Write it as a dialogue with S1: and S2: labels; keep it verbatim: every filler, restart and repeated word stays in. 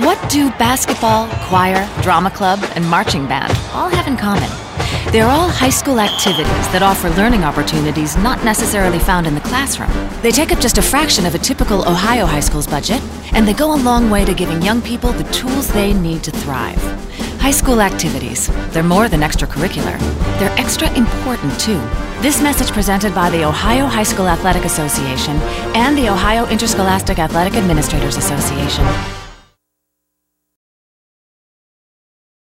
S1: What do basketball, choir, drama club, and marching band all have in common? They're all high school activities that offer learning opportunities not necessarily found in the classroom. They take up just a fraction of a typical Ohio high school's budget, and they go a long way to giving young people the tools they need to thrive. High school activities, they're more than extracurricular. They're extra important too. This message presented by the Ohio High School Athletic Association and the Ohio Interscholastic Athletic Administrators Association.